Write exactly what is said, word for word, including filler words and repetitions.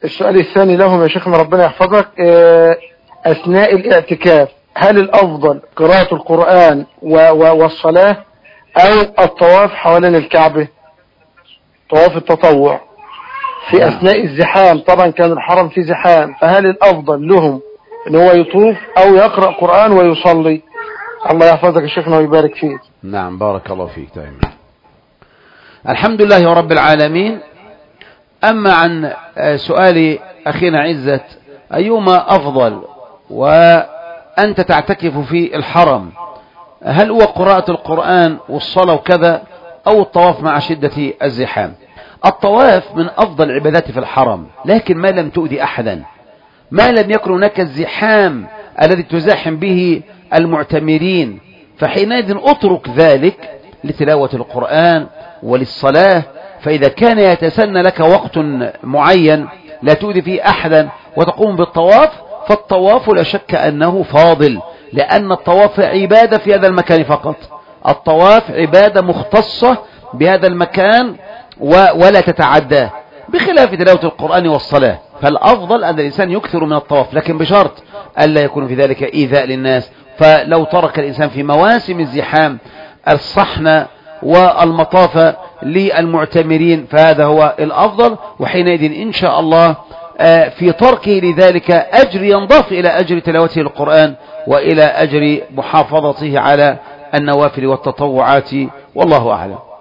السؤال الثاني لهم يا شيخنا ربنا يحفظك، أثناء الاعتكاف هل الأفضل قراءة القرآن والصلاة أو الطواف حوالين الكعبة، طواف التطوع في أثناء الزحام؟ طبعا كان الحرم في زحام، فهل الأفضل لهم ان هو يطوف أو يقرأ قرآن ويصلي؟ الله يحفظك يا شيخنا ويبارك فيك. نعم بارك الله فيك دائما. الحمد لله رب العالمين. أما عن سؤال أخينا عزت أيهما أفضل وأنت تعتكف في الحرم، هل هو قراءة القرآن والصلاة وكذا أو الطواف مع شدة الزحام؟ الطواف من أفضل العبادات في الحرم، لكن ما لم تؤذي أحدا، ما لم يكن هناك الزحام الذي تزاحم به المعتمرين، فحينئذ اترك ذلك لتلاوة القرآن وللصلاة. فإذا كان يتسنى لك وقت معين لا تؤذي فيه أحدا وتقوم بالطواف، فالطواف لا شك أنه فاضل، لأن الطواف عبادة في هذا المكان فقط، الطواف عبادة مختصة بهذا المكان ولا تتعداه، بخلاف تلاوة القرآن والصلاة. فالأفضل أن الإنسان يكثر من الطواف، لكن بشرط ألا يكون في ذلك إيذاء للناس. فلو ترك الإنسان في مواسم الزحام الصحن والمطاف للمعتمرين فهذا هو الأفضل، وحينئذ إن شاء الله في تركه لذلك أجر ينضاف إلى أجر تلاوته القرآن وإلى أجر محافظته على النوافل والتطوعات، والله أعلم.